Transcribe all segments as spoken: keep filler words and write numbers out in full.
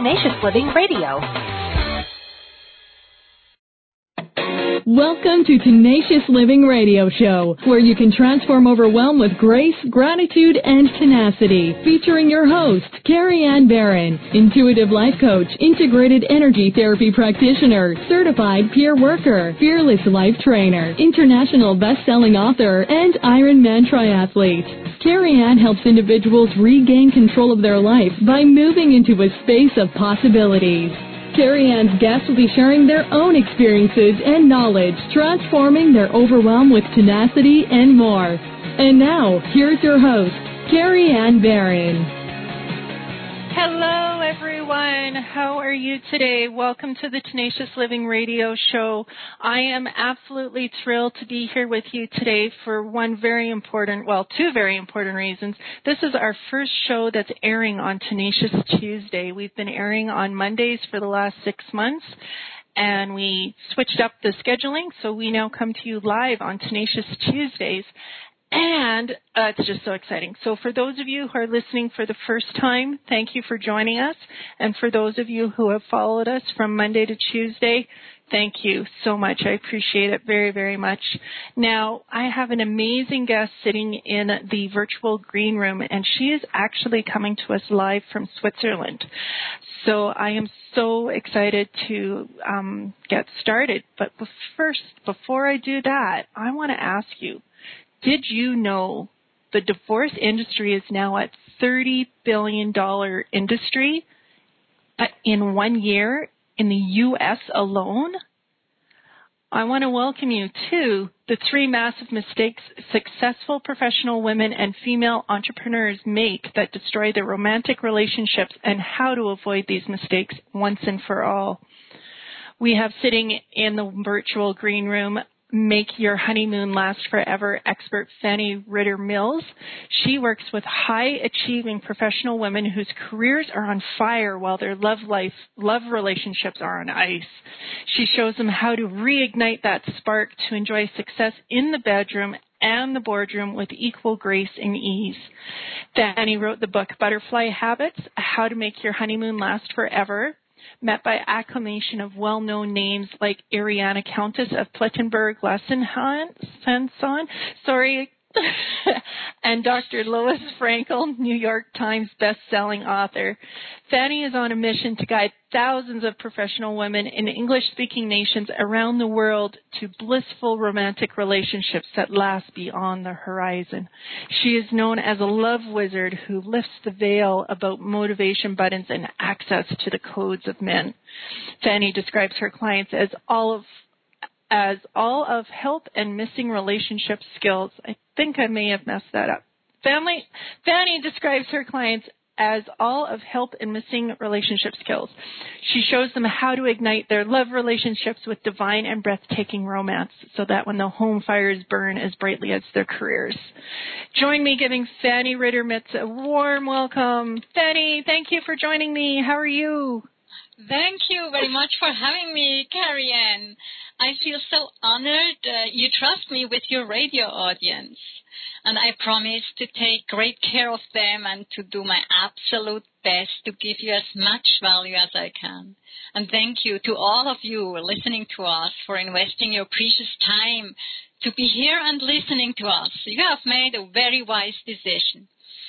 Tenacious Living Radio. Welcome to Tenacious Living Radio Show, where you can transform overwhelm with grace, gratitude, and tenacity. Featuring your host, Carrie Ann Barron, intuitive life coach, integrated energy therapy practitioner, certified peer worker, fearless life trainer, international best-selling author, and Ironman triathlete. Carrie Ann helps individuals regain control of their life by moving into a space of possibilities. Carrie Ann's guests will be sharing their own experiences and knowledge, transforming their overwhelm with tenacity and more. And now, here's your host, Carrie Ann Barron. Hello, everyone. How are you today? Welcome to the Tenacious Living Radio Show. I am absolutely thrilled to be here with you today for one very important, well, two very important reasons. This is our first show that's airing on Tenacious Tuesday. We've been airing on Mondays for the last six months, and we switched up the scheduling, so we now come to you live on Tenacious Tuesdays. And uh, it's just so exciting. So for those of you who are listening for the first time, thank you for joining us. And for those of you who have followed us from Monday to Tuesday, thank you so much. I appreciate it very, very much. Now, I have an amazing guest sitting in the virtual green room, and she is actually coming to us live from Switzerland. So I am so excited to um, get started. But first, before I do that, I want to ask you, did you know the divorce industry is now at thirty billion dollars industry in one year in the U S alone? I want to welcome you to the three massive mistakes successful professional women and female entrepreneurs make that destroy their romantic relationships and how to avoid these mistakes once and for all. We have sitting in the virtual green room Make Your Honeymoon Last Forever expert Fanny Ritter-Mills. She works with high-achieving professional women whose careers are on fire while their love life, love relationships are on ice. She shows them how to reignite that spark to enjoy success in the bedroom and the boardroom with equal grace and ease. Fanny wrote the book Butterfly Habits, How to Make Your Honeymoon Last Forever, met by acclamation of well-known names like Ariana Countess of Plettenberg-Lassenhahn, sorry, and Doctor Lois Frankel, New York Times best-selling author. Fanny is on a mission to guide thousands of professional women in English-speaking nations around the world to blissful romantic relationships that last beyond the horizon. She is known as a love wizard who lifts the veil about motivation buttons and access to the codes of men. Fanny describes her clients as all of as all of help and missing relationship skills. I think I may have messed that up. Family, Fanny describes her clients as all of help and missing relationship skills. She shows them how to ignite their love relationships with divine and breathtaking romance so that when the home fires burn as brightly as their careers. Join me giving Fanny Ritter-Mills a warm welcome. Fanny, thank you for joining me. How are you? Thank you very much for having me, Carrie Ann. I feel so honored uh, you trust me with your radio audience. And I promise to take great care of them and to do my absolute best to give you as much value as I can. And thank you to all of you listening to us for investing your precious time to be here and listening to us. You have made a very wise decision.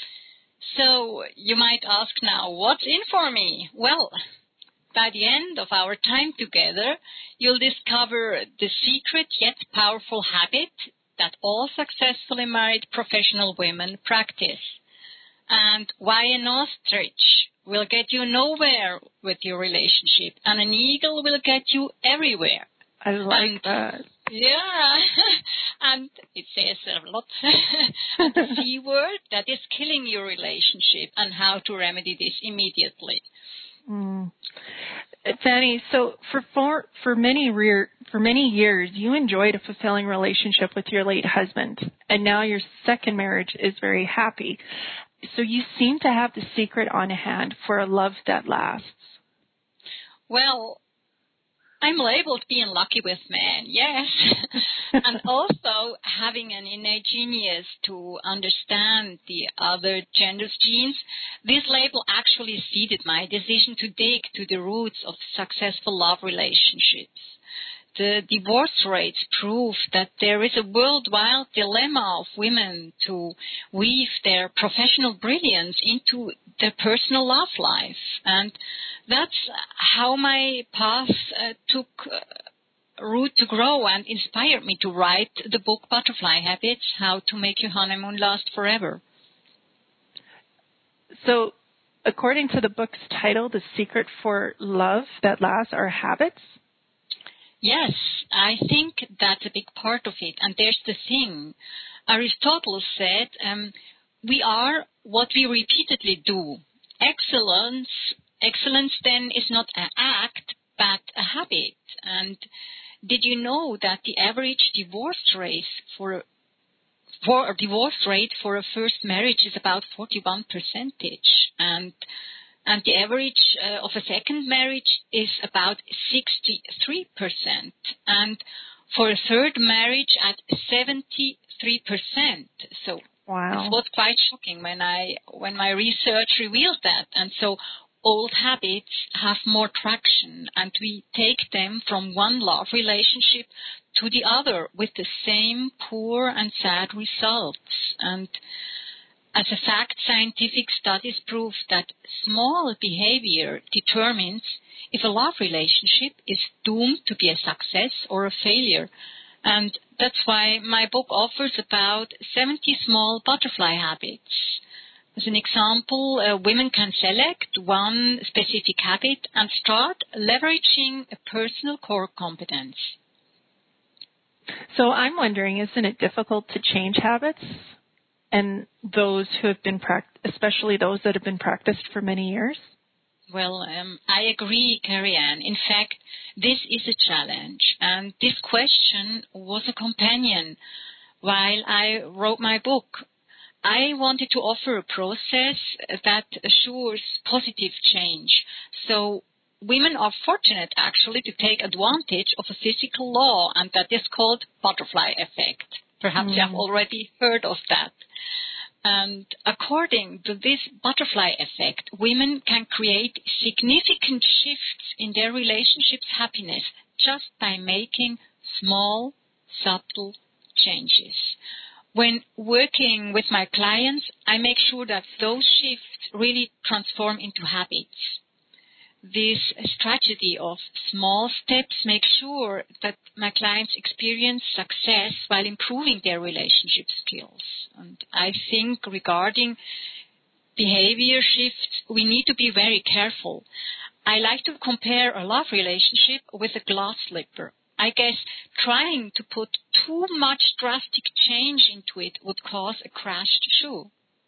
So you might ask now, what's in for me? Well, by the end of our time together, you'll discover the secret yet powerful habit that all successfully married professional women practice, and why an ostrich will get you nowhere with your relationship, and an eagle will get you everywhere. I like and, that. Yeah, and it says a lot. And the C word that is killing your relationship, and how to remedy this immediately. Mm. Fanny, so for, for for many rear, for many years, you enjoyed a fulfilling relationship with your late husband, and now your second marriage is very happy. So you seem to have the secret on hand for a love that lasts. Well, I'm labeled being lucky with men, yes. And also having an innate genius to understand the other gender's genes. This label actually seeded my decision to dig to the roots of successful love relationships. The divorce rates prove that there is a worldwide dilemma of women to weave their professional brilliance into their personal love life. And that's how my path uh, took uh, root to grow and inspired me to write the book Butterfly Habits, How to Make Your Honeymoon Last Forever. So, according to the book's title, The Secret for Love That Lasts Are Habits? Yes, I think that's a big part of it. And there's the thing. Aristotle said, um, we are what we repeatedly do. Excellence, excellence then is not an act, but a habit. And did you know that the average divorce rate for for a divorce rate for a first marriage is about forty-one percentage, and and the average uh, of a second marriage is about sixty-three percent, and for a third marriage at seventy-three percent. So wow. It was quite shocking when I when my research revealed that. And so old habits have more traction, and we take them from one love relationship to the other with the same poor and sad results. And as a fact, scientific studies prove that small behavior determines if a love relationship is doomed to be a success or a failure. And that's why my book offers about seventy small butterfly habits. As an example, uh, women can select one specific habit and start leveraging a personal core competence. So I'm wondering, isn't it difficult to change habits? And those who have been, pract- especially those that have been practiced for many years? Well, um, I agree, Carrie-Anne. In fact, this is a challenge. And this question was a companion while I wrote my book. I wanted to offer a process that assures positive change. So women are fortunate, actually, to take advantage of a physical law, and that is called butterfly effect. Perhaps mm. you have already heard of that. And according to this butterfly effect, women can create significant shifts in their relationship's happiness just by making small, subtle changes. When working with my clients, I make sure that those shifts really transform into habits. This strategy of small steps makes sure that my clients experience success while improving their relationship skills. And I think regarding behavior shifts, we need to be very careful. I like to compare a love relationship with a glass slipper. I guess trying to put too much drastic change into it would cause a crashed shoe.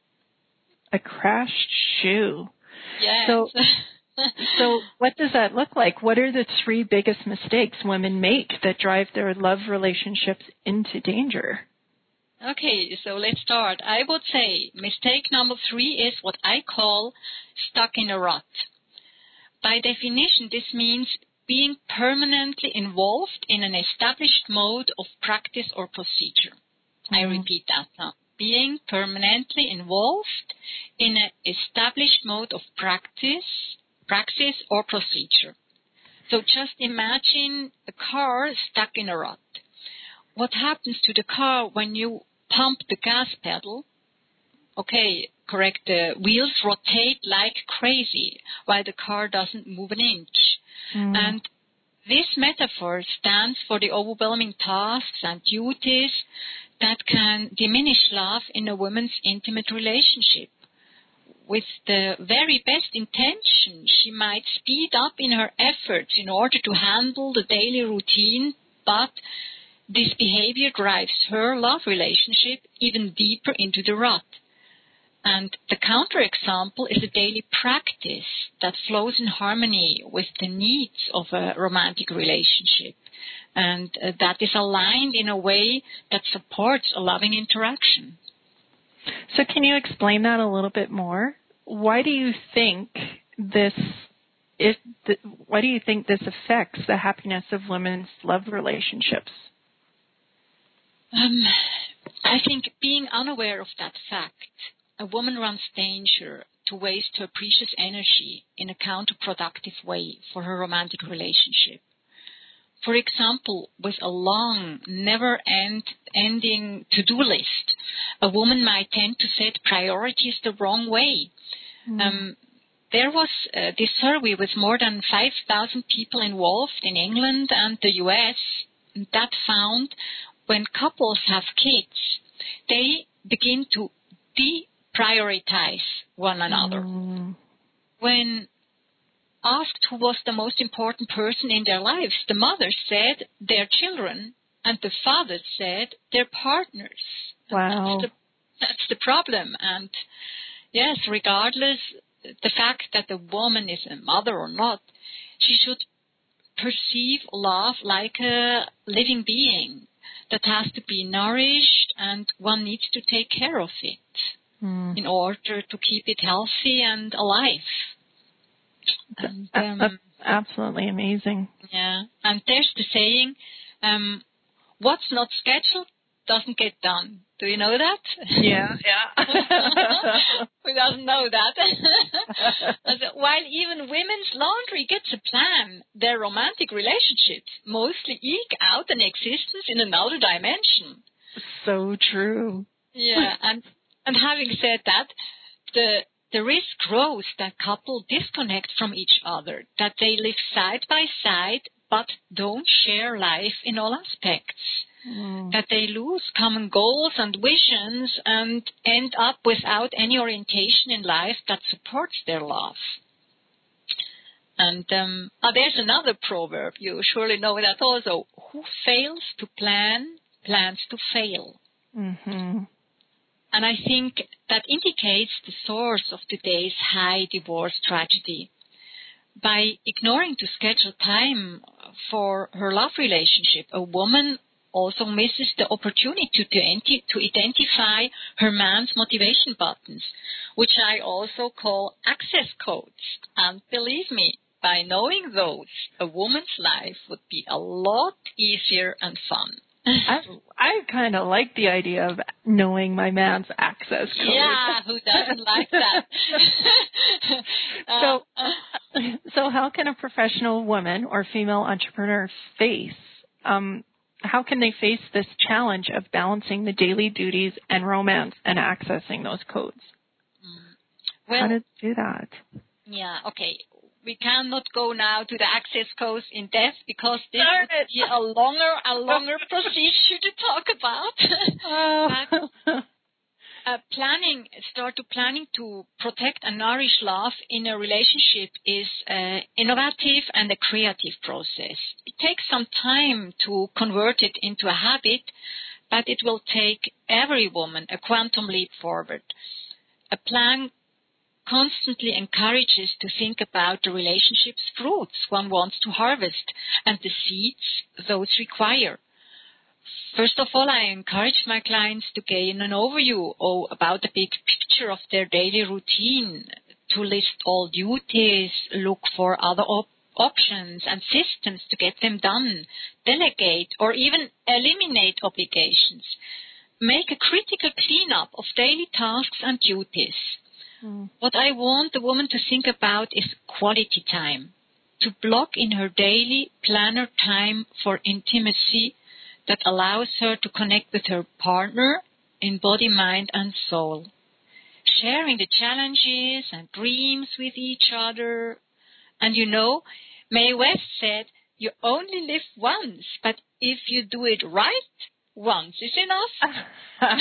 A crashed shoe? Yes. So, so what does that look like? What are the three biggest mistakes women make that drive their love relationships into danger? Okay, so let's start. I would say mistake number three is what I call stuck in a rut. By definition, this means being permanently involved in an established mode of practice or procedure. Mm. I repeat that now. Being permanently involved in an established mode of practice, praxis or procedure. So just imagine a car stuck in a rut. What happens to the car when you pump the gas pedal? Okay, correct, the wheels rotate like crazy while the car doesn't move an inch. Mm. And this metaphor stands for the overwhelming tasks and duties that can diminish love in a woman's intimate relationship. With the very best intention, she might speed up in her efforts in order to handle the daily routine, but this behavior drives her love relationship even deeper into the rut. And the counterexample is a daily practice that flows in harmony with the needs of a romantic relationship, and uh, that is aligned in a way that supports a loving interaction. So can you explain that a little bit more? Why do you think this it, th- why do you think this affects the happiness of women's love relationships? Um, I think being unaware of that fact, a woman runs danger to waste her precious energy in a counterproductive way for her romantic relationship. For example, with a long, never-ending to-do list, a woman might tend to set priorities the wrong way. Mm. Um, there was uh, this survey with more than five thousand people involved in England and the U S that found when couples have kids, they begin to deprioritize one another. Mm. When asked who was the most important person in their lives, the mothers said their children, and the fathers said their partners. Wow. That's the, that's the problem. And yes, regardless the fact that the woman is a mother or not, she should perceive love like a living being that has to be nourished, and one needs to take care of it mm. in order to keep it healthy and alive. And, um, That's absolutely amazing. Yeah, and there's the saying, um, what's not scheduled doesn't get done. Do you know that? Yeah, yeah. Who doesn't know that? While even women's laundry gets a plan, their romantic relationships mostly eke out an existence in another dimension. So true. Yeah, and and having said that, the the risk grows that couples disconnect from each other, that they live side by side but don't share life in all aspects, mm. that they lose common goals and visions and end up without any orientation in life that supports their love. And um, oh, there's another proverb, you surely know that also. Who fails to plan, plans to fail. Mm-hmm. And I think that indicates the source of today's high divorce tragedy. By ignoring to schedule time for her love relationship, a woman also misses the opportunity to, to, to identify her man's motivation buttons, which I also call access codes. And believe me, by knowing those, a woman's life would be a lot easier and fun. I, I kind of like the idea of knowing my man's access code. Yeah, who doesn't like that? uh, so, so how can a professional woman or female entrepreneur face, um, how can they face this challenge of balancing the daily duties and romance and accessing those codes? Mm. Well, how to do that? Yeah, okay. We cannot go now to the access codes in depth because this would be a longer, a longer procedure to talk about. Oh. But, uh, planning, start to planning to protect and nourish love in a relationship is uh, innovative and a creative process. It takes some time to convert it into a habit, but it will take every woman a quantum leap forward. A plan constantly encourages to think about the relationship's fruits one wants to harvest and the seeds those require. First of all, I encourage my clients to gain an overview oh, about the big picture of their daily routine, to list all duties, look for other op- options and systems to get them done, delegate or even eliminate obligations. Make a critical cleanup of daily tasks and duties. What I want the woman to think about is quality time, to block in her daily planner time for intimacy that allows her to connect with her partner in body, mind, and soul. Sharing the challenges and dreams with each other. And you know, Mae West said, you only live once, but if you do it right, once is enough.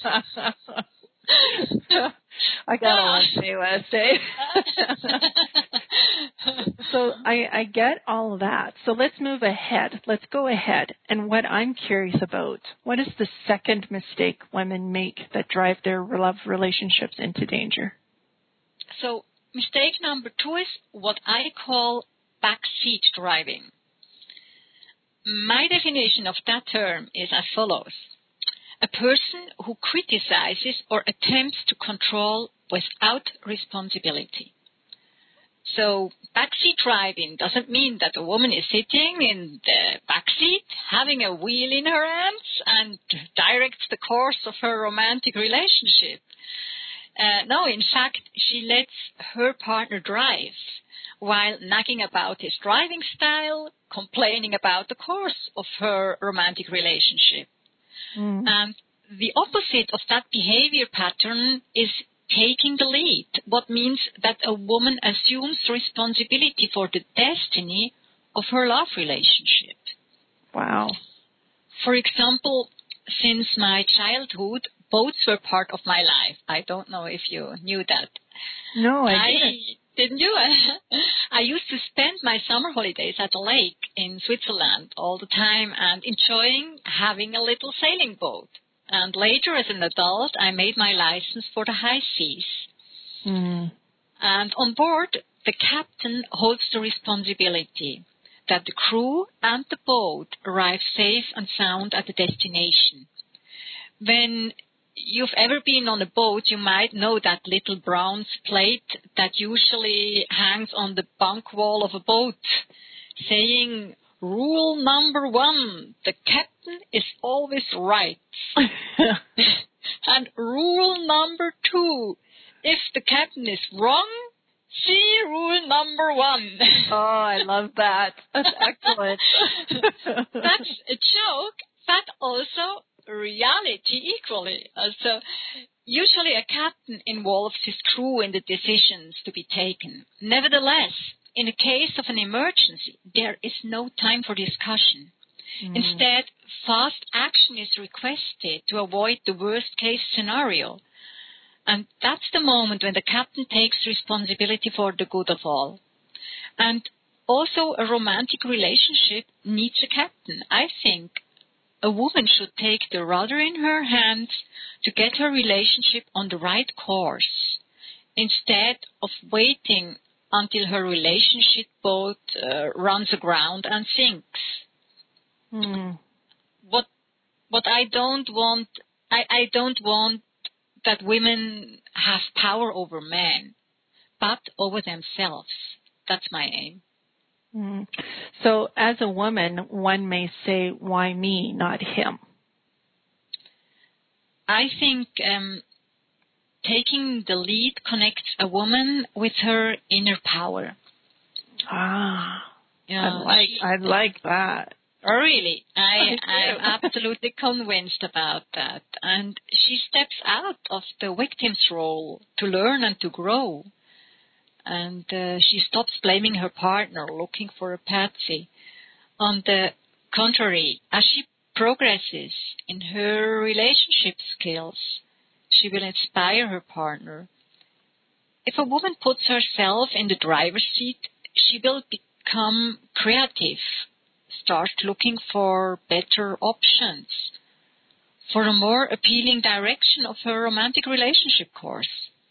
I gotta love Mae West, eh? So I, I get all of that. So let's move ahead. Let's go ahead. And what I'm curious about, what is the second mistake women make that drive their love relationships into danger? So mistake number two is what I call backseat driving. My definition of that term is as follows. A person who criticizes or attempts to control without responsibility. So backseat driving doesn't mean that a woman is sitting in the backseat, having a wheel in her hands, and directs the course of her romantic relationship. Uh, no, in fact, she lets her partner drive while nagging about his driving style, complaining about the course of her romantic relationship. Mm. And the opposite of that behavior pattern is taking the lead, what means that a woman assumes responsibility for the destiny of her love relationship. Wow. For example, since my childhood, boats were part of my life. I don't know if you knew that. No, I, I didn't. Didn't you? I used to spend my summer holidays at a lake in Switzerland all the time and enjoying having a little sailing boat. And later, as an adult, I made my license for the high seas. Mm. And on board, the captain holds the responsibility that the crew and the boat arrive safe and sound at the destination. When you've ever been on a boat, you might know that little bronze plate that usually hangs on the bunk wall of a boat, saying, "Rule number one, the captain is always right." And rule number two, if the captain is wrong, see rule number one. Oh, I love that. That's excellent. That's a joke, but also reality equally. Uh, so usually a captain involves his crew in the decisions to be taken. Nevertheless, in a case of an emergency, there is no time for discussion. Mm. Instead, fast action is requested to avoid the worst-case scenario. And that's the moment when the captain takes responsibility for the good of all. And also, a romantic relationship needs a captain. I think a woman should take the rudder in her hands to get her relationship on the right course, instead of waiting until her relationship boat uh, runs aground and sinks. Mm. What what I don't want, I, I don't want that women have power over men, but over themselves. That's my aim. Mm. So, as a woman, one may say, "Why me, not him?" I think um, taking the lead connects a woman with her inner power. Ah, yeah, I like she, I like that. Oh, really? I, I I'm absolutely convinced about that. And she steps out of the victim's role to learn and to grow. And uh, she stops blaming her partner, looking for a patsy. On the contrary, as she progresses in her relationship skills, she will inspire her partner. If a woman puts herself in the driver's seat, she will become creative, start looking for better options, for a more appealing direction of her romantic relationship course.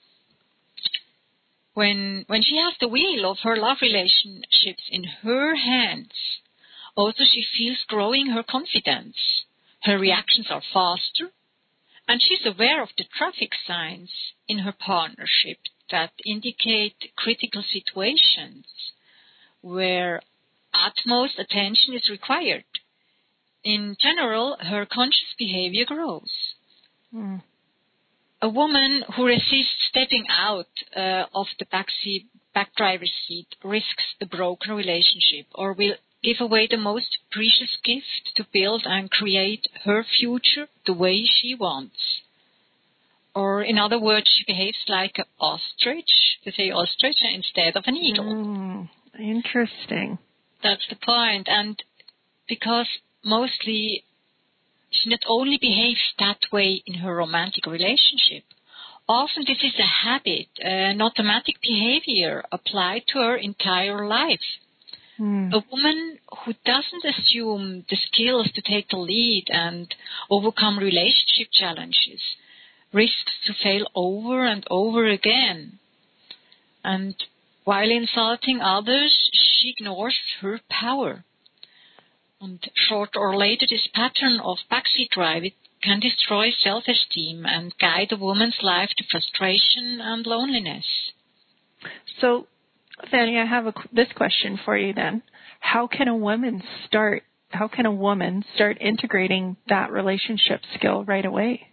When when she has the wheel of her love relationships in her hands, also she feels growing her confidence. Her reactions are faster, and she's aware of the traffic signs in her partnership that indicate critical situations where utmost attention is required. In general, her conscious behavior grows. Mm. A woman who resists stepping out uh, of the backseat, back driver's seat risks a broken relationship or will give away the most precious gift to build and create her future the way she wants. Or, in other words, she behaves like an ostrich, they say ostrich instead of an eagle. Mm, interesting. That's the point. And because mostly she not only behaves that way in her romantic relationship, often this is a habit, an automatic behavior applied to her entire life. Mm. A woman who doesn't assume the skills to take the lead and overcome relationship challenges risks to fail over and over again. And while insulting others, she ignores her power. And shorter or later, this pattern of backseat drive it can destroy self-esteem and guide a woman's life to frustration and loneliness. So, Fanny, I have a, this question for you then. How can a woman start, how can a woman start integrating that relationship skill right away?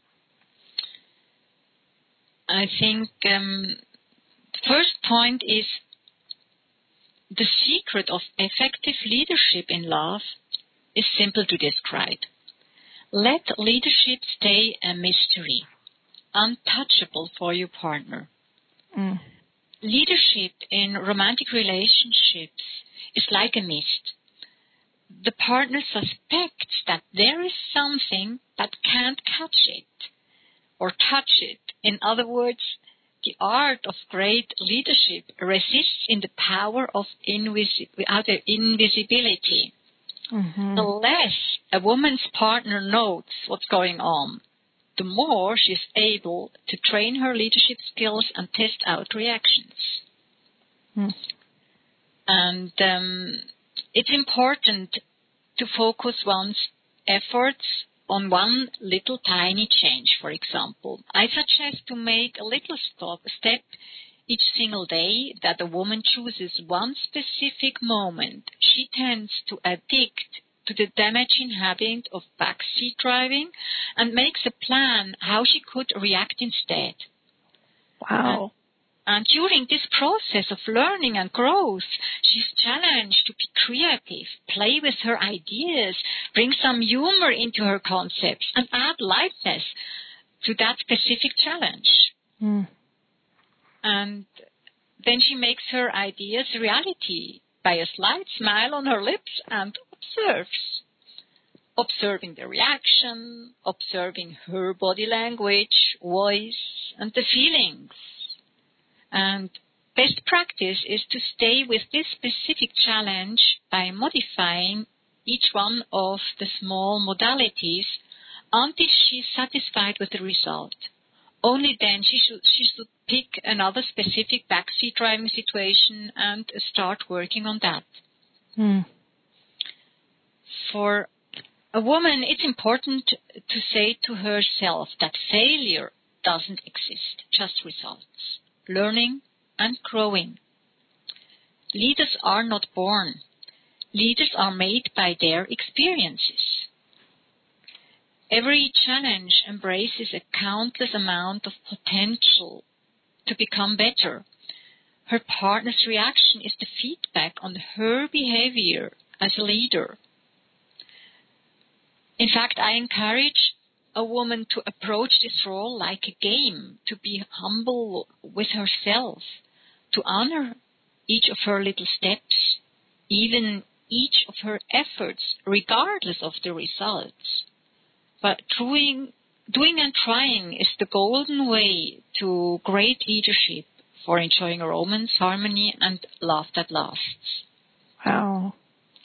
I think um, the first point is the secret of effective leadership in love is simple to describe. Let leadership stay a mystery, untouchable for your partner. Mm. Leadership in romantic relationships is like a mist. The partner suspects that there is something that can't catch it or touch it. In other words, the art of great leadership resists in the power of invisi- other invisibility. Mm-hmm. The less a woman's partner knows what's going on, the more she's able to train her leadership skills and test out reactions. Mm. And um, it's important to focus one's efforts on one little tiny change, for example. I suggest to make a little stop, step each single day that a woman chooses one specific moment. She tends to addict to the damaging habit of backseat driving and makes a plan how she could react instead. Wow. And, and during this process of learning and growth, she's challenged to be creative, play with her ideas, bring some humor into her concepts, and add lightness to that specific challenge. Mm. And then she makes her ideas reality by a slight smile on her lips and observes. Observing the reaction, observing her body language, voice, and the feelings. And best practice is to stay with this specific challenge by modifying each one of the small modalities until she's satisfied with the result. Only then she should, she should pick another specific backseat driving situation and start working on that. Mm. For a woman, it's important to say to herself that failure doesn't exist, just results, learning and growing. Leaders are not born. Leaders are made by their experiences. Every challenge embraces a countless amount of potential to become better. Her partner's reaction is the feedback on her behavior as a leader. In fact, I encourage a woman to approach this role like a game, to be humble with herself, to honor each of her little steps, even each of her efforts, regardless of the results. But doing, doing and trying is the golden way to great leadership for enjoying romance, harmony, and love that lasts. Wow.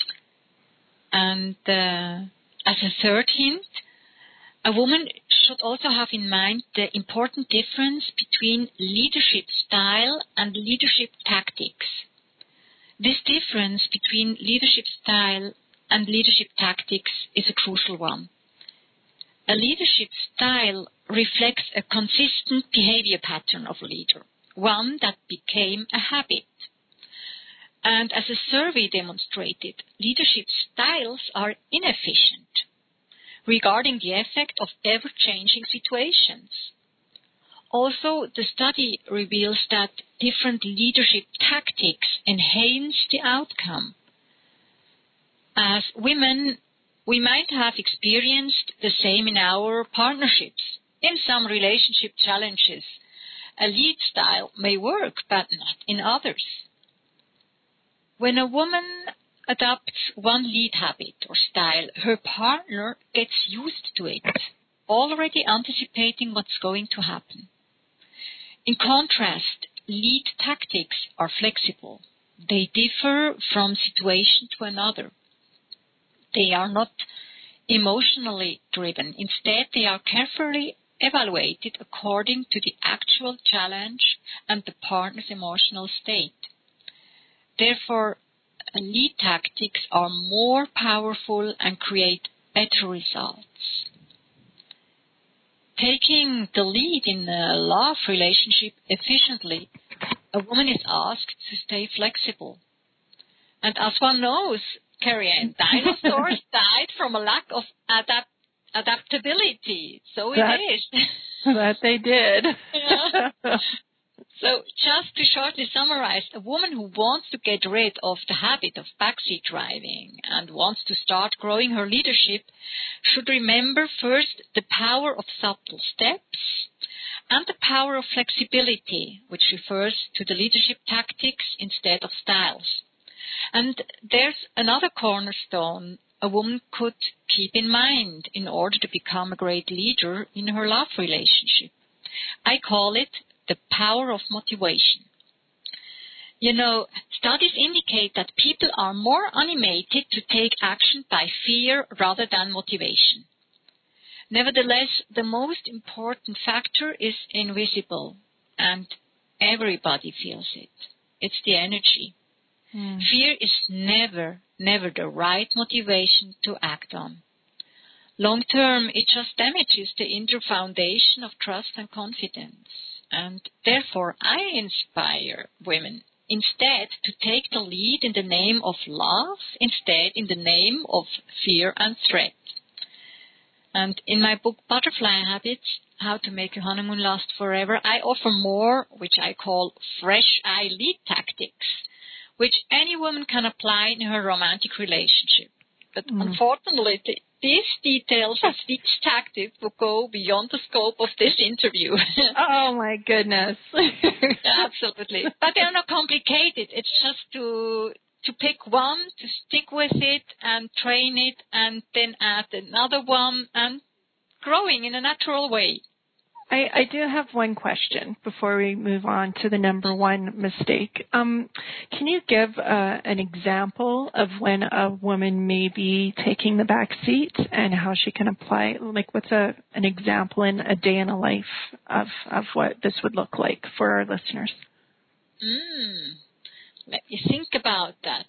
And uh, as a third hint, a woman should also have in mind the important difference between leadership style and leadership tactics. This difference between leadership style and leadership tactics is a crucial one. A leadership style reflects a consistent behavior pattern of a leader, one that became a habit. And as a survey demonstrated, leadership styles are inefficient regarding the effect of ever-changing situations. Also, the study reveals that different leadership tactics enhance the outcome. As women, we might have experienced the same in our partnerships. In some relationship challenges, a lead style may work, but not in others. When a woman adopts one lead habit or style, her partner gets used to it, already anticipating what's going to happen. In contrast, lead tactics are flexible. They differ from situation to another. They are not emotionally driven. Instead, they are carefully evaluated according to the actual challenge and the partner's emotional state. Therefore, lead tactics are more powerful and create better results. Taking the lead in a love relationship efficiently a woman is asked to stay flexible. And as one knows, Carrie-Anne, dinosaurs died from a lack of adapt- adaptability. So that, it is. That they did. Yeah. So just to shortly summarize, a woman who wants to get rid of the habit of backseat driving and wants to start growing her leadership should remember first the power of subtle steps and the power of flexibility, which refers to the leadership tactics instead of styles. And there's another cornerstone a woman could keep in mind in order to become a great leader in her love relationship. I call it the power of motivation. You know, studies indicate that people are more animated to take action by fear rather than motivation. Nevertheless, the most important factor is invisible, and everybody feels it. It's the energy. Mm. Fear is never, never the right motivation to act on. Long term, it just damages the inner foundation of trust and confidence. And therefore, I inspire women instead to take the lead in the name of love, instead in the name of fear and threat. And in my book, Butterfly Habits, How to Make Your Honeymoon Last Forever, I offer more, which I call fresh eye lead tactics, which any woman can apply in her romantic relationship. But mm. unfortunately, the these details of each tactic will go beyond the scope of this interview. Oh, my goodness. Absolutely. But they're not complicated. It's just to to pick one, to stick with it and train it, and then add another one, and growing in a natural way. I, I do have one question before we move on to the number one mistake. Um, can you give uh, an example of when a woman may be taking the back seat and how she can apply, like what's a, an example in a day in a life of, of what this would look like for our listeners? Mm. Let me think about that.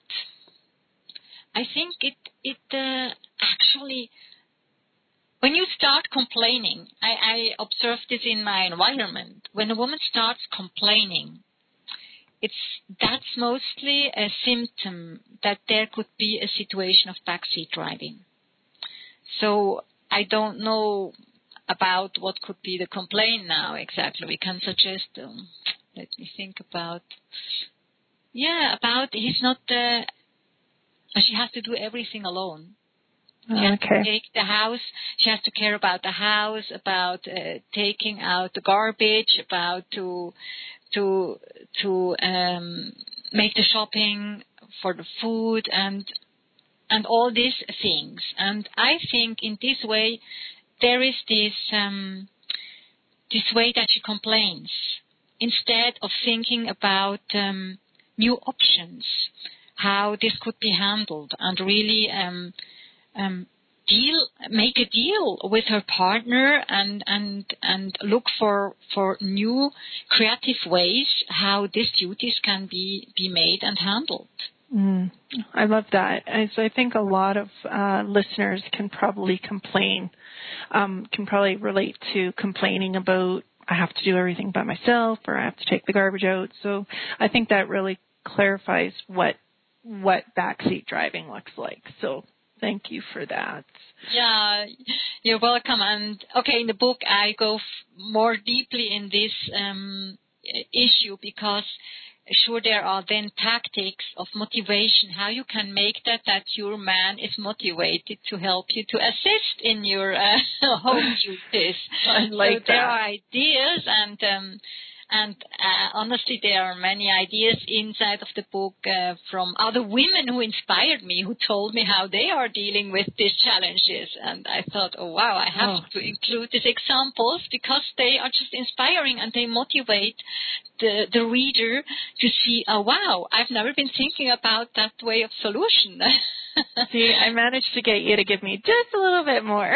I think it, it uh, actually... When you start complaining, I, I observe this in my environment. When a woman starts complaining, it's that's mostly a symptom that there could be a situation of backseat driving. So I don't know about what could be the complaint now exactly. We can suggest, um, let me think about, yeah, about he's not, uh, she has to do everything alone. She has okay. to take the house. She has to care about the house, about uh, taking out the garbage, about to to to um, make the shopping for the food and and all these things. And I think in this way there is this um, this way that she complains instead of thinking about um, new options, how this could be handled, and really. Um, Um, deal, make a deal with her partner and and and look for for new creative ways how these duties can be be made and handled. Mm, I love that. And so I think a lot of uh, listeners can probably complain, um, can probably relate to complaining about I have to do everything by myself or I have to take the garbage out. So I think that really clarifies what what backseat driving looks like. So. Thank you for that. Yeah, you're welcome. And okay, in the book I go f- more deeply in this um, issue because sure there are then tactics of motivation, how you can make that that your man is motivated to help you to assist in your uh, home duties. I like so that. There are ideas and um, And uh, honestly, there are many ideas inside of the book uh, from other women who inspired me, who told me how they are dealing with these challenges. And I thought, oh, wow, I have oh. to include these examples because they are just inspiring and they motivate the, the reader to see, oh, wow, I've never been thinking about that way of solution. See, I managed to get you to give me just a little bit more.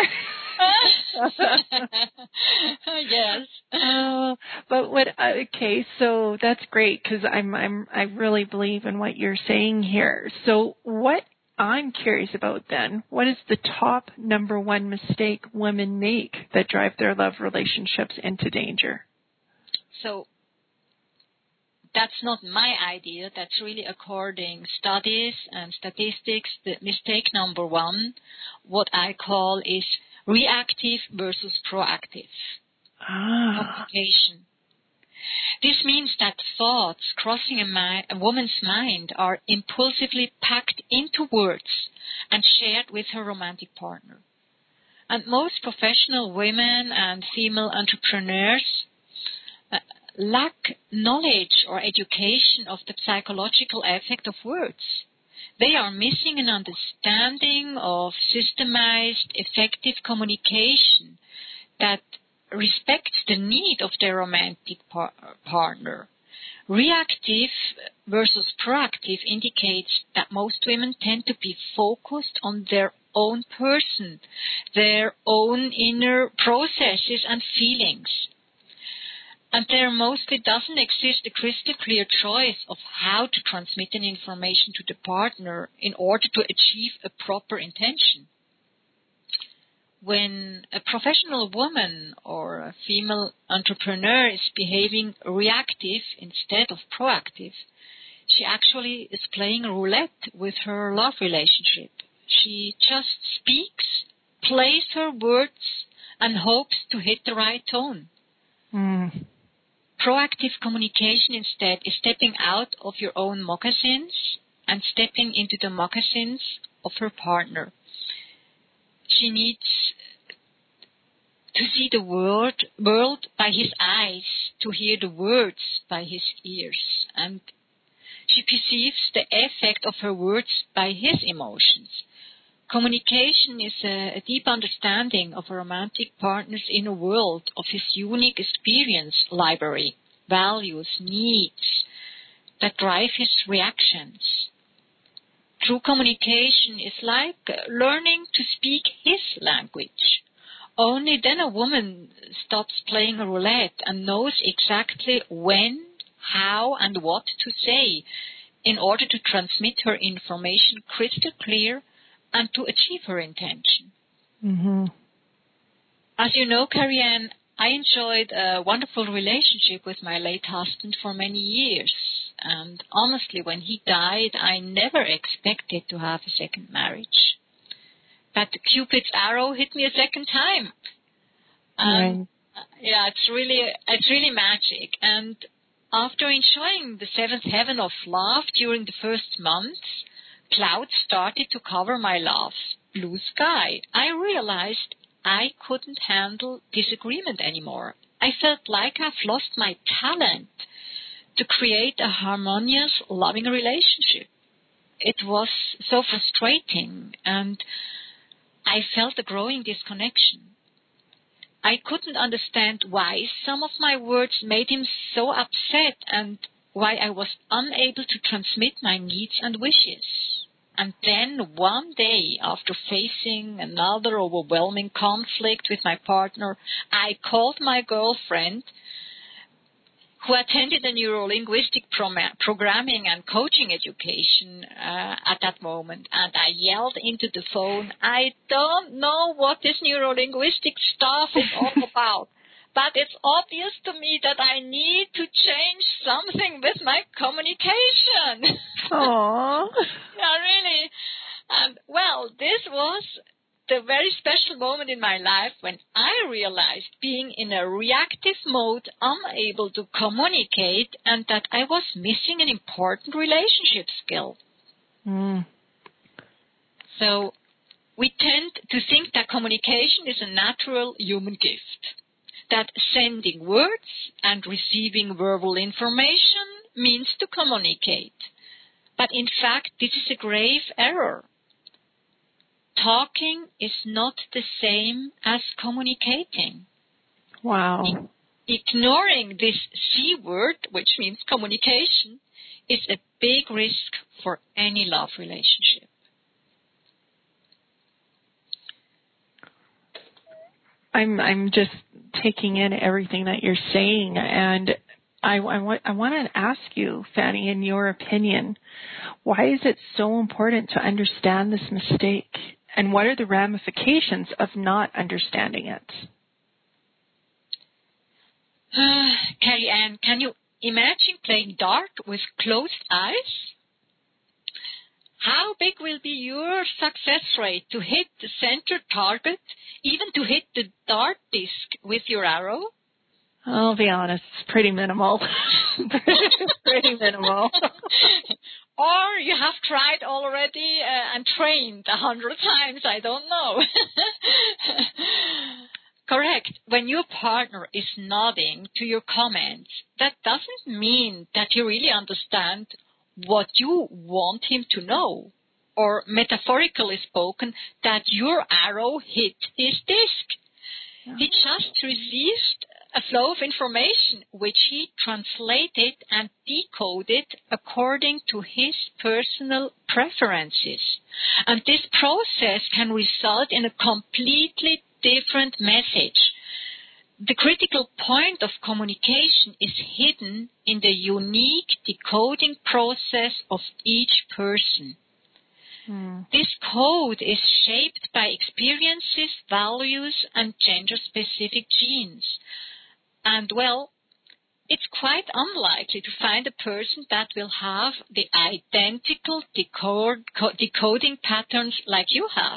Yes. Uh, but what? Okay, so that's great because I'm I'm I really believe in what you're saying here. So what I'm curious about then, what is the top number one mistake women make that drive their love relationships into danger? So that's not my idea. That's really according studies and statistics. The mistake number one, what I call is reactive versus proactive ah. communication. This means that thoughts crossing a, mi- a woman's mind are impulsively packed into words and shared with her romantic partner. And most professional women and female entrepreneurs uh, lack knowledge or education of the psychological effect of words. They are missing an understanding of systemized, effective communication that respects the need of their romantic par- partner. Reactive versus proactive indicates that most women tend to be focused on their own person, their own inner processes and feelings. And there mostly doesn't exist a crystal clear choice of how to transmit an information to the partner in order to achieve a proper intention. When a professional woman or a female entrepreneur is behaving reactive instead of proactive, she actually is playing roulette with her love relationship. She just speaks, plays her words, and hopes to hit the right tone. Mm. Proactive communication instead is stepping out of your own moccasins and stepping into the moccasins of her partner. She needs to see the world, world by his eyes, to hear the words by his ears, and she perceives the effect of her words by his emotions. Communication is a, a deep understanding of a romantic partner's inner world, of his unique experience library, values, needs that drive his reactions. True communication is like learning to speak his language. Only then a woman stops playing roulette and knows exactly when, how, and what to say in order to transmit her information crystal clear and to achieve her intention. Mm-hmm. As you know, Carrie-Anne, I enjoyed a wonderful relationship with my late husband for many years. And honestly, when he died, I never expected to have a second marriage. But Cupid's arrow hit me a second time. Um, right. Yeah, it's really, it's really magic. And after enjoying the seventh heaven of love during the first months, clouds started to cover my love's blue sky. I realized I couldn't handle disagreement anymore. I felt like I've lost my talent to create a harmonious, loving relationship. It was so frustrating, and I felt a growing disconnection. I couldn't understand why some of my words made him so upset and why I was unable to transmit my needs and wishes. And then one day, after facing another overwhelming conflict with my partner, I called my girlfriend, who attended a neuro-linguistic prom- programming and coaching education uh, at that moment, and I yelled into the phone, I don't know what this neuro-linguistic stuff is all about, but it's obvious to me that I need to change something with my communication. Aww. Yeah, really. Um, well, this was the very special moment in my life when I realized being in a reactive mode, unable to communicate, and that I was missing an important relationship skill. Mm. So we tend to think that communication is a natural human gift, that sending words and receiving verbal information means to communicate. But in fact, this is a grave error. Talking is not the same as communicating. Wow. Ignoring this C word, which means communication, is a big risk for any love relationship. I'm I'm just taking in everything that you're saying, and I, I, want, I want to ask you, Fanny, in your opinion, why is it so important to understand this mistake? And what are the ramifications of not understanding it? Uh, Carrie-Anne, can you imagine playing dart with closed eyes? How big will be your success rate to hit the center target, even to hit the dart disc with your arrow? I'll be honest, it's pretty minimal. pretty minimal. Or you have tried already uh, and trained a hundred times, I don't know. Correct. When your partner is nodding to your comments, that doesn't mean that you really understand what you want him to know, or metaphorically spoken, that your arrow hit his disc. Yeah. He just received a flow of information which he translated and decoded according to his personal preferences. And this process can result in a completely different message. The critical point of communication is hidden in the unique decoding process of each person. Mm. This code is shaped by experiences, values, and gender-specific genes. And, well, it's quite unlikely to find a person that will have the identical decode, co- decoding patterns like you have.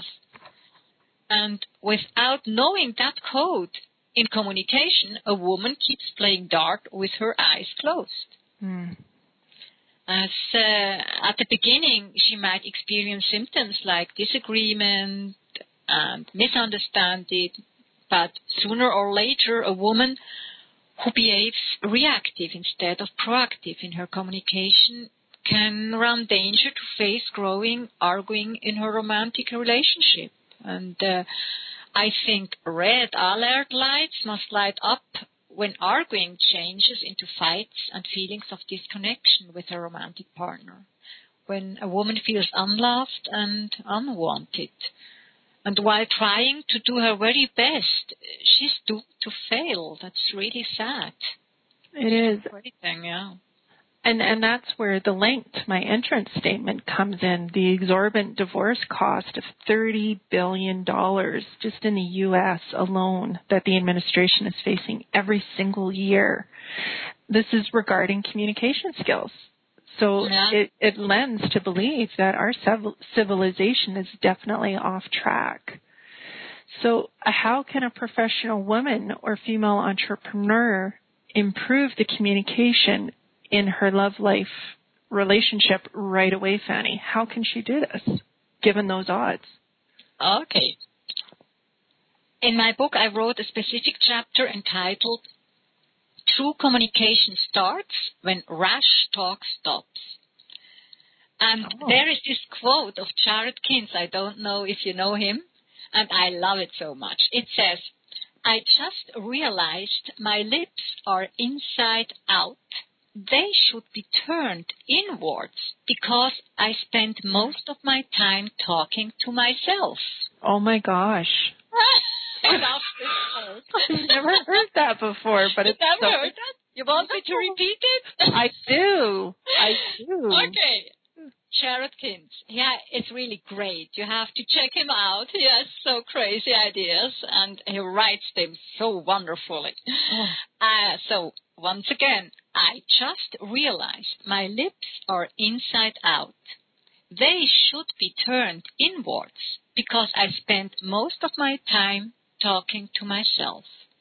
And without knowing that code, in communication, a woman keeps playing dart with her eyes closed. Mm. As uh, at the beginning, she might experience symptoms like disagreement and misunderstanding, but sooner or later, a woman who behaves reactive instead of proactive in her communication can run danger to face growing arguing in her romantic relationship. And uh, I think red alert lights must light up when arguing changes into fights and feelings of disconnection with her romantic partner, when a woman feels unloved and unwanted. And while trying to do her very best, she's doomed to fail. That's really sad. It is. Everything, yeah. And and that's where the link to my entrance statement comes in, the exorbitant divorce cost of thirty billion dollars just in the U S alone that the administration is facing every single year. This is regarding communication skills. So yeah. it, it lends to believe that our civilization is definitely off track. So how can a professional woman or female entrepreneur improve the communication in her love life relationship right away, Fanny? How can she do this, given those odds? Okay. In my book, I wrote a specific chapter entitled True Communication Starts When Rash Talk Stops. And oh. there is this quote of Jared Kins. I don't know if you know him, and I love it so much. It says, I just realized my lips are inside out. They should be turned inwards because I spend most of my time talking to myself. Oh, my gosh. I love this quote. I've never heard that before, but it's never so... heard that? You want me to repeat it? I do. I do. Okay. Jared Kins. Yeah, it's really great. You have to check him out. He has so crazy ideas, and he writes them so wonderfully. Oh. Uh, so, once again, I just realized my lips are inside out. They should be turned inwards because I spend most of my time talking to myself.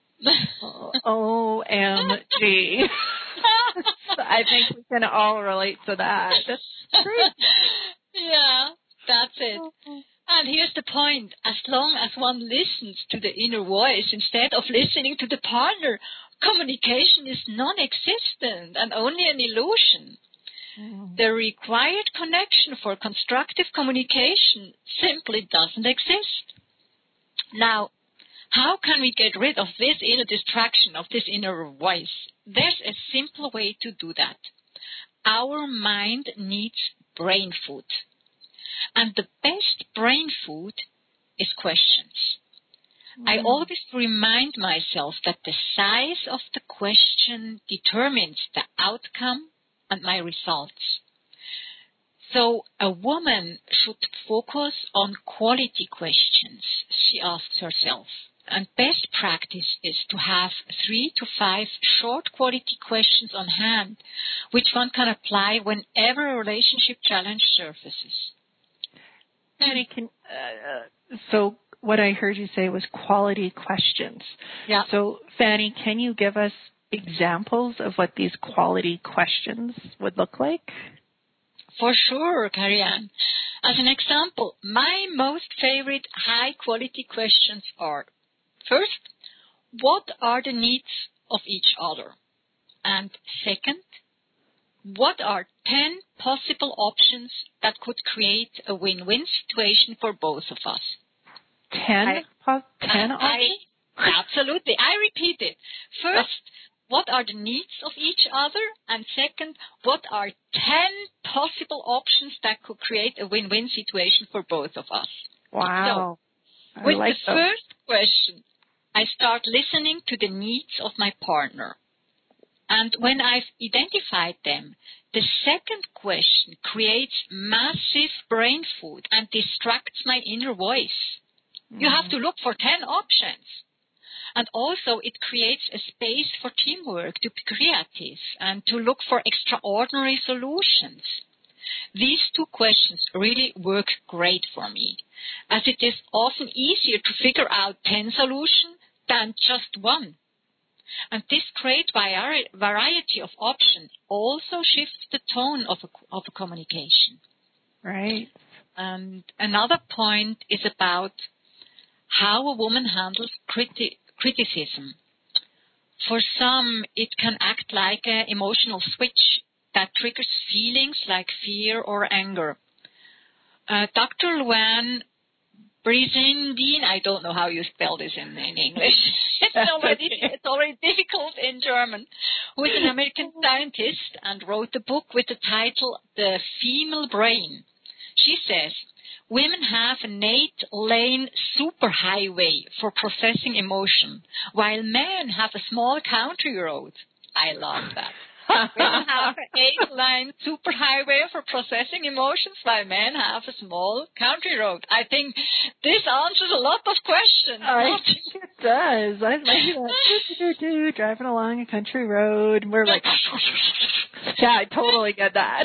O M G. I think we can all relate to that. That's crazy. Yeah, that's it. And here's the point. As long as one listens to the inner voice instead of listening to the partner, communication is non-existent and only an illusion. Mm. The required connection for constructive communication simply doesn't exist. Now, how can we get rid of this inner distraction, of this inner voice? There's a simple way to do that. Our mind needs brain food. And the best brain food is questions. Mm. I always remind myself that the size of the question determines the outcome and my results. So a woman should focus on quality questions, she asks herself. and best practice is to have three to five short quality questions on hand, which one can apply whenever a relationship challenge surfaces. Fanny, can, uh, so what I heard you say was quality questions. Yeah. So, Fanny, can you give us examples of what these quality questions would look like? For sure, Carrie-Anne. As an example, my most favorite high-quality questions are, first, what are the needs of each other? And second, what are ten possible options that could create a win-win situation for both of us? Ten? I, po- ten I, options? I, absolutely. I repeat it. First, what are the needs of each other? And second, what are ten possible options that could create a win-win situation for both of us? Wow. So, I with like the those. first question, I start listening to the needs of my partner. And when I've identified them, the second question creates massive brain food and distracts my inner voice. Mm-hmm. You have to look for ten options. And also it creates a space for teamwork, to be creative, and to look for extraordinary solutions. These two questions really work great for me, as it is often easier to figure out ten solutions than just one. And this great variety of options also shifts the tone of a, of a communication. Right. And another point is about how a woman handles criti- criticism. For some, it can act like an emotional switch that triggers feelings like fear or anger. Uh, Doctor Luann Brizendine, I don't know how you spell this in, in English. It's already, it's already difficult in German. Who is an American scientist and wrote a book with the title The Female Brain. She says, women have an eight-lane superhighway for processing emotion, while men have a small country road. I love that. Women have an eight-lane superhighway for processing emotions, while men have a small country road. I think this answers a lot of questions. I think it does. I like that. Driving along a country road, we're like, yeah, I totally get that.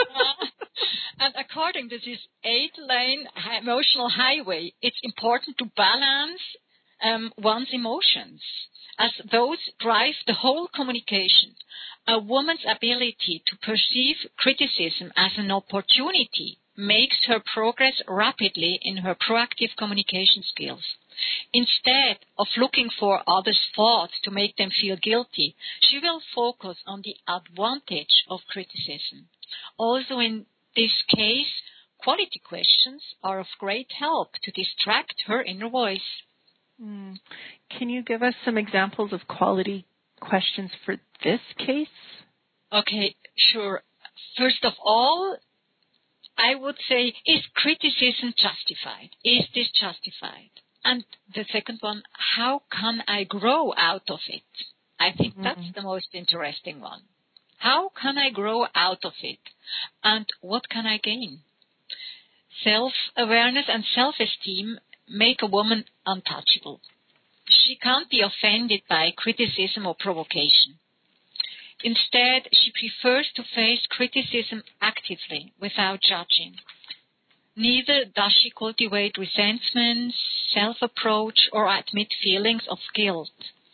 And according to this eight-lane emotional highway, it's important to balance um, one's emotions, as those drive the whole communication. A woman's ability to perceive criticism as an opportunity makes her progress rapidly in her proactive communication skills. Instead of looking for others' thoughts to make them feel guilty, she will focus on the advantage of criticism. Also, in this case, quality questions are of great help to distract her inner voice. Mm. Can you give us some examples of quality questions for this case? Okay, sure. First of all, I would say, is criticism justified? Is this justified? And the second one, how can I grow out of it? I think mm-hmm. that's the most interesting one. How can I grow out of it? And what can I gain? Self-awareness and self-esteem make a woman untouchable. She can't be offended by criticism or provocation. Instead, she prefers to face criticism actively, without judging. Neither does she cultivate resentment, self-approach, or admit feelings of guilt.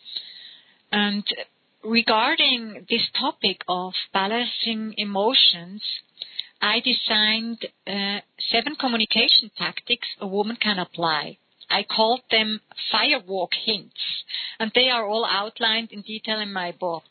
And regarding this topic of balancing emotions, I designed uh, seven communication tactics a woman can apply. I called them firewalk hints, and they are all outlined in detail in my book.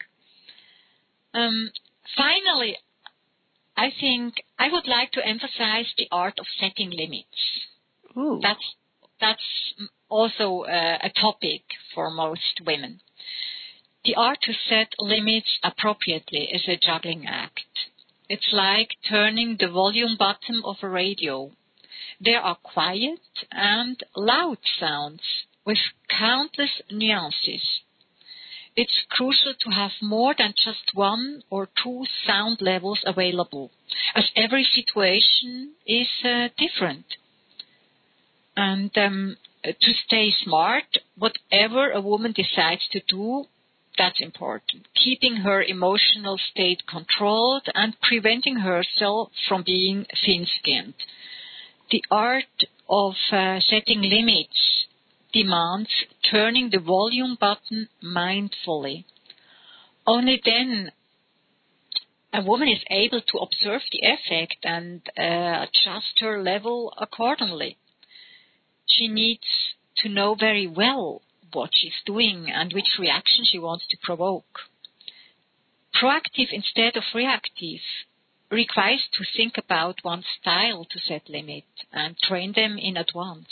Um, finally, I think I would like to emphasize the art of setting limits. Ooh. That's that's also uh, a topic for most women. The art to set limits appropriately is a juggling act. It's like turning the volume button of a radio. There are quiet and loud sounds with countless nuances. It's crucial to have more than just one or two sound levels available, as every situation is uh, different. And um, uh, to stay smart, whatever a woman decides to do, that's important. Keeping her emotional state controlled and preventing herself from being thin-skinned. The art of uh, setting limits demands turning the volume button mindfully. Only then a woman is able to observe the effect and uh, adjust her level accordingly. She needs to know very well what she's doing and which reaction she wants to provoke. Proactive instead of reactive requires to think about one's style to set limits and train them in advance.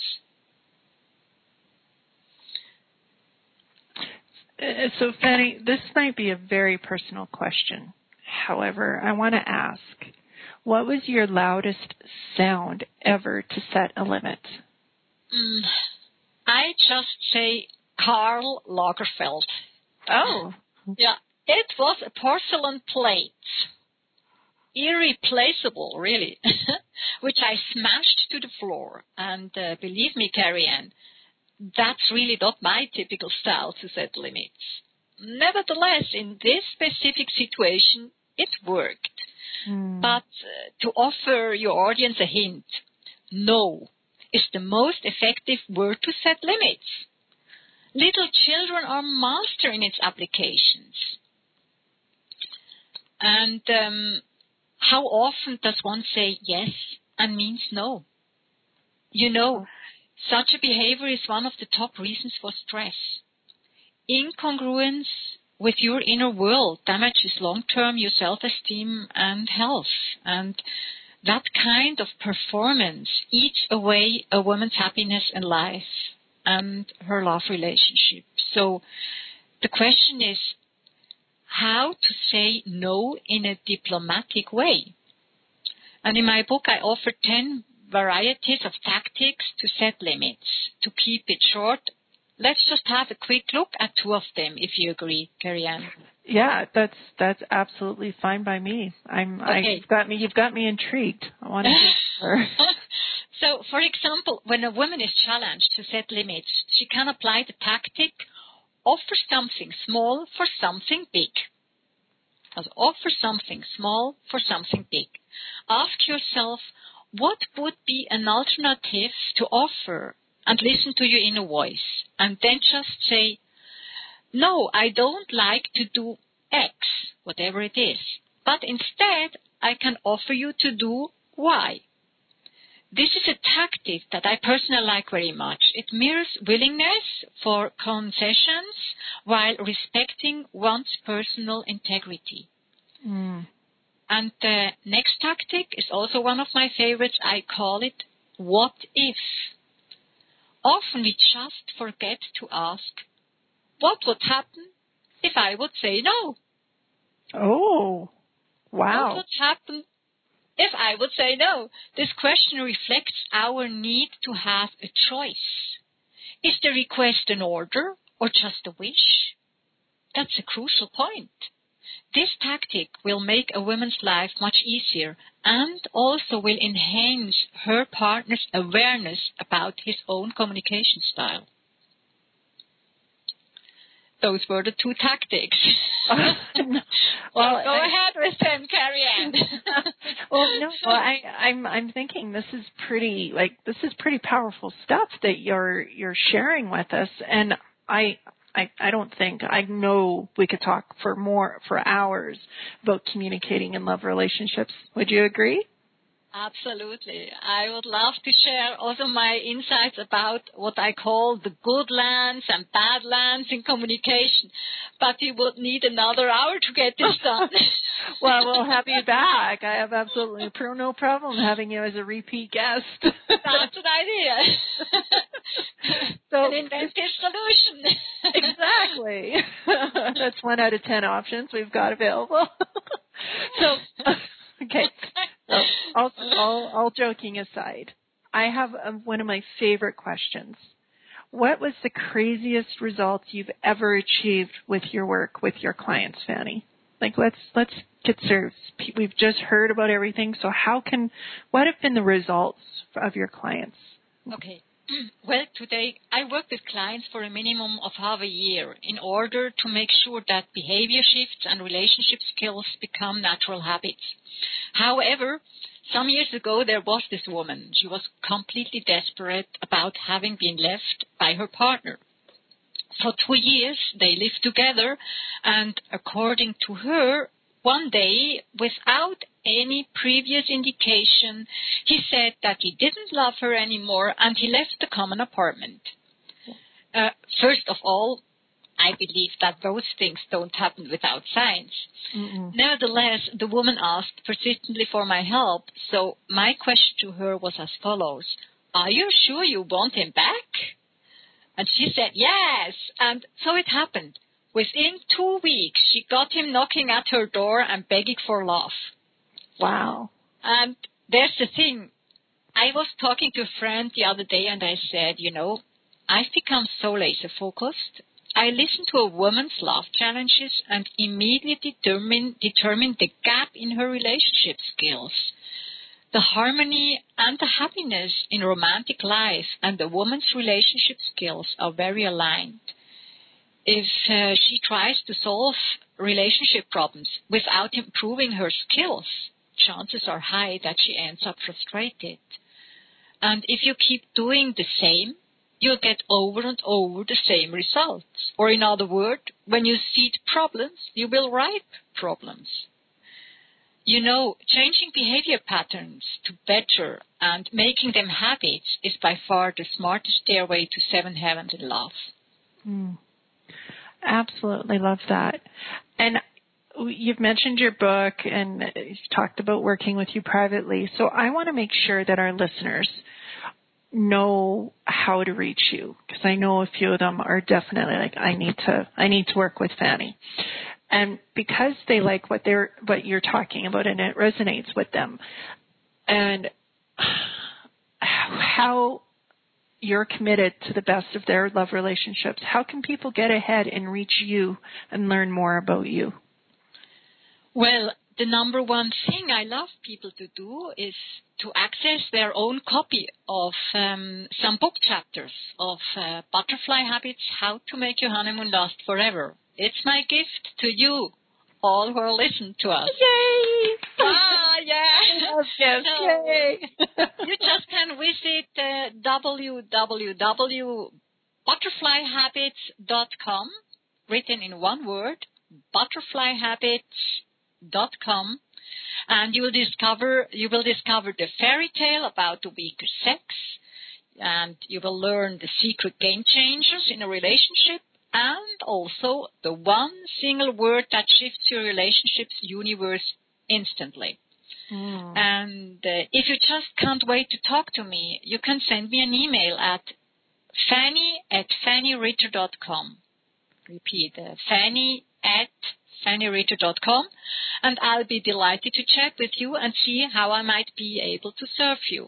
Uh, so, Fanny, this might be a very personal question. However, I want to ask, what was your loudest sound ever to set a limit? Mm, I just say Karl Lagerfeld. Oh. Yeah, it was a porcelain plate. Irreplaceable, really, which I smashed to the floor. And uh, believe me, Carrie-Anne, that's really not my typical style to set limits. Nevertheless, in this specific situation, it worked. Mm. But uh, to offer your audience a hint, no is the most effective word to set limits. Little children are master in its applications. And um, how often does one say yes and means no? You know, such a behavior is one of the top reasons for stress. Incongruence with your inner world damages long-term your self-esteem and health. And that kind of performance eats away a woman's happiness in life and her love relationship. So the question is how to say no in a diplomatic way. And in my book, I offer ten varieties of tactics to set limits. To keep it short, let's just have a quick look at two of them, if you agree, Carrie-Anne. Yeah, that's that's absolutely fine by me. I'm. Okay. I, you've got me. You've got me intrigued. I want to hear. So, for example, when a woman is challenged to set limits, she can apply the tactic: offer something small for something big. Also, offer something small for something big. Ask yourself, what would be an alternative to offer? And listen to your inner voice. And then just say, no, I don't like to do X, whatever it is. But instead, I can offer you to do Y. This is a tactic that I personally like very much. It mirrors willingness for concessions while respecting one's personal integrity. Mm. And the next tactic is also one of my favorites. I call it what if. Often we just forget to ask, what would happen if I would say no? Oh, wow. What would happen if I would say no? This question reflects our need to have a choice. Is the request an order or just a wish? That's a crucial point. This tactic will make a woman's life much easier and also will enhance her partner's awareness about his own communication style. Those were the two tactics. well, well, go I, ahead with them, Carrie-Anne. well, no, well, I, I'm I'm thinking this is pretty like this is pretty powerful stuff that you're you're sharing with us, and I. I, I don't think, I know we could talk for more, for hours about communicating in love relationships. Would you agree? Absolutely. I would love to share also my insights about what I call the good lands and bad lands in communication. But you would need another hour to get this done. Well, we'll have you back. I have absolutely no problem having you as a repeat guest. That's an idea. So, an inventive solution. Exactly. That's one out of ten options we've got available. So, okay. So, all, all, all joking aside, I have um, one of my favorite questions. What was the craziest results you've ever achieved with your work with your clients, Fanny? Like, let's let's get serious. We've just heard about everything. So, how can what have been the results of your clients? Okay. Well, today I work with clients for a minimum of half a year in order to make sure that behavior shifts and relationship skills become natural habits. However, some years ago there was this woman. She was completely desperate about having been left by her partner. For two years they lived together, and according to her, one day, without any previous indication, he said that he didn't love her anymore and he left the common apartment. Uh, first of all, I believe that those things don't happen without signs. Mm-mm. Nevertheless, the woman asked persistently for my help, so my question to her was as follows. Are you sure you want him back? And she said yes, and so it happened. Within two weeks, she got him knocking at her door and begging for love. Wow. And there's the thing. I was talking to a friend the other day, and I said, you know, I've become so laser-focused. I listened to a woman's love challenges and immediately determined, determined the gap in her relationship skills. The harmony and the happiness in romantic life and the woman's relationship skills are very aligned. If uh, she tries to solve relationship problems without improving her skills, chances are high that she ends up frustrated. And if you keep doing the same, you'll get over and over the same results. Or in other words, when you seed problems, you will ripe problems. You know, changing behavior patterns to better and making them habits is by far the smartest stairway to seven heavens in love. Mm. Absolutely love that. And you've mentioned your book and you've talked about working with you privately. So I want to make sure that our listeners know how to reach you, because I know a few of them are definitely like, I need to, I need to work with Fanny. And because they like what they're, what you're talking about and it resonates with them, and how you're committed to the best of their love relationships, how can people get ahead and reach you and learn more about you? Well, the number one thing I love people to do is to access their own copy of um, some book chapters of uh, Butterfly Habits, How to Make Your Honeymoon Last Forever. It's my gift to you, all who are listening to us. Yay! Ah, yeah. Yes, so, yay. You just can visit uh, w w w dot butterfly habits dot com, written in one word, butterfly habits dot com, and you will discover you will discover the fairy tale about the weaker sex, and you will learn the secret game changers in a relationship, and also the one single word that shifts your relationship's universe instantly. Mm. And uh, if you just can't wait to talk to me, you can send me an email at fanny at fanny ritter dot com. Repeat, uh, fanny at fanny ritter dot com, and I'll be delighted to chat with you and see how I might be able to serve you.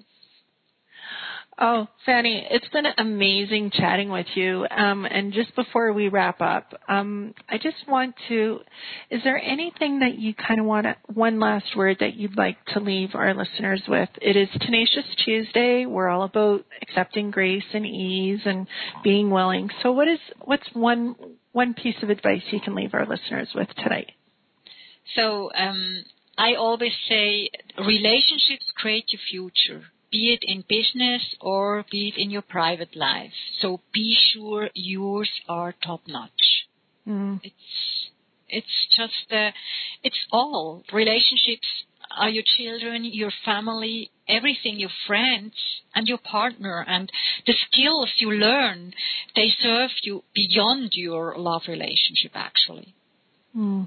Oh, Fanny, it's been amazing chatting with you. Um, and just before we wrap up, um, I just want to, is there anything that you kind of want to, one last word that you'd like to leave our listeners with? It is Tenacious Tuesday. We're all about accepting grace and ease and being willing. So what is, what's one, one piece of advice you can leave our listeners with tonight? So um, I always say relationships create your future, be it in business or be it in your private life. So be sure yours are top-notch. Mm. It's it's just, uh, it's all. Relationships are your children, your family, everything, your friends, and your partner. And the skills you learn, they serve you beyond your love relationship, actually. Mm.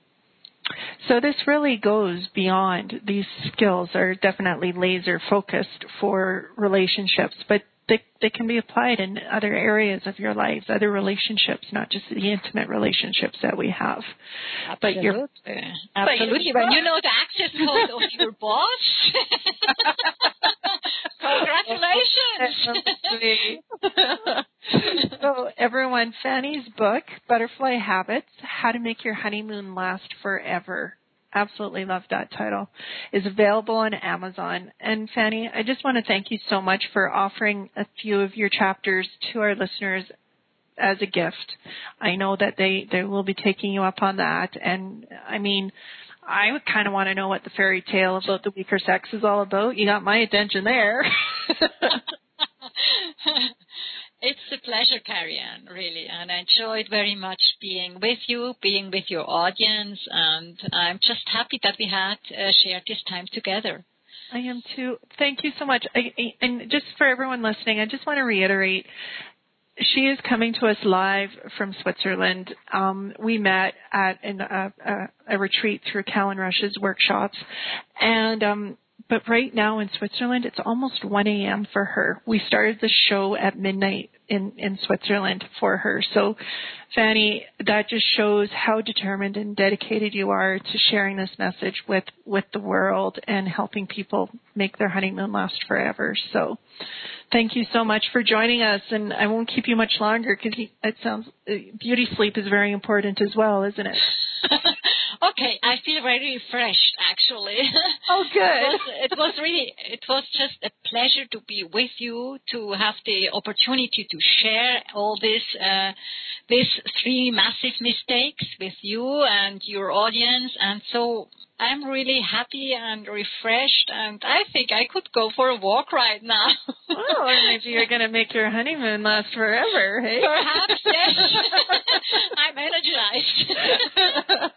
So this really goes beyond. These skills are definitely laser focused for relationships, but they, they can be applied in other areas of your lives, other relationships, not just the intimate relationships that we have. Absolutely. But you're, Absolutely. When you know the access code of your boss, congratulations. So everyone, Fanny's book, Butterfly Habits, How to Make Your Honeymoon Last Forever. absolutely love that title, is available on Amazon. And Fanny, I just want to thank you so much for offering a few of your chapters to our listeners as a gift. I know that they, they will be taking you up on that. And I mean, I would kind of want to know what the fairy tale about the weaker sex is all about. You got my attention there. It's a pleasure, Carrie-Anne, really, and I enjoyed very much being with you, being with your audience, and I'm just happy that we had uh, shared this time together. I am too. Thank you so much. I, I, and just for everyone listening, I just want to reiterate, she is coming to us live from Switzerland. Um, we met at an, uh, a, a retreat through Callan Rush's workshops, and um, but right now in Switzerland, it's almost one a.m. for her. We started the show at midnight in, in Switzerland for her. So, Fanny, that just shows how determined and dedicated you are to sharing this message with, with the world and helping people make their honeymoon last forever. So, thank you so much for joining us. And I won't keep you much longer because it sounds beauty sleep is very important as well, isn't it? Okay, I feel very refreshed, actually. Oh, good. It was, it was really, it was just a pleasure to be with you, to have the opportunity to share all this, uh, these three massive mistakes with you and your audience. And so I'm really happy and refreshed, and I think I could go for a walk right now. Oh, or maybe you're going to make your honeymoon last forever, hey? Perhaps, yes. I'm energized.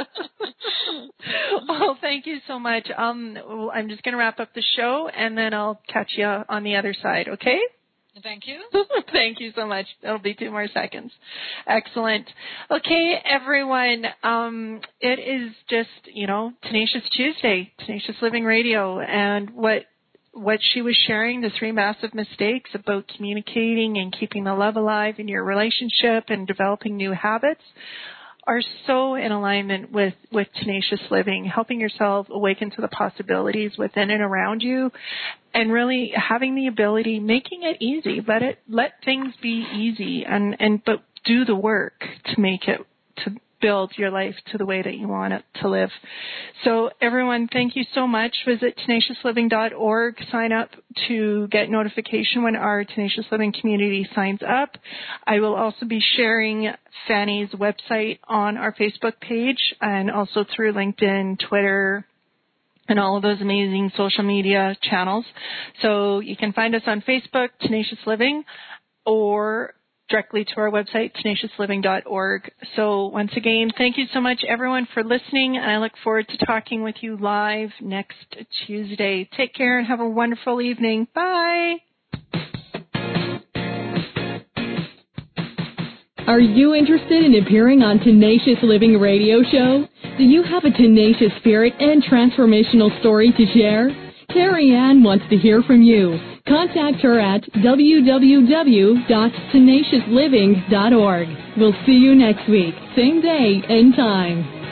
Well, thank you so much. Um, I'm just going to wrap up the show, and then I'll catch you on the other side, okay? Thank you. Thank you so much. That'll be two more seconds. Excellent. Okay, everyone. Um, it is just, you know, Tenacious Tuesday, Tenacious Living Radio, and what what she was sharing, the three massive mistakes about communicating and keeping the love alive in your relationship and developing new habits, are so in alignment with, with Tenacious Living, helping yourself awaken to the possibilities within and around you, and really having the ability, making it easy. Let it, let things be easy, and, and but do the work to make it, to build your life to the way that you want it to live. So everyone, thank you so much. Visit tenacious living dot org. Sign up to get notification when our Tenacious Living community signs up. I will also be sharing Fanny's website on our Facebook page and also through LinkedIn, Twitter, and all of those amazing social media channels. So you can find us on Facebook, Tenacious Living, or directly to our website, tenacious living dot org. So once again, thank you so much, everyone, for listening, and I look forward to talking with you live next Tuesday. Take care and have a wonderful evening. Bye. Are you interested in appearing on Tenacious Living Radio Show? Do you have a tenacious spirit and transformational story to share? Carrie-Anne wants to hear from you. Contact her at w w w dot tenacious living dot org. We'll see you next week, same day and time.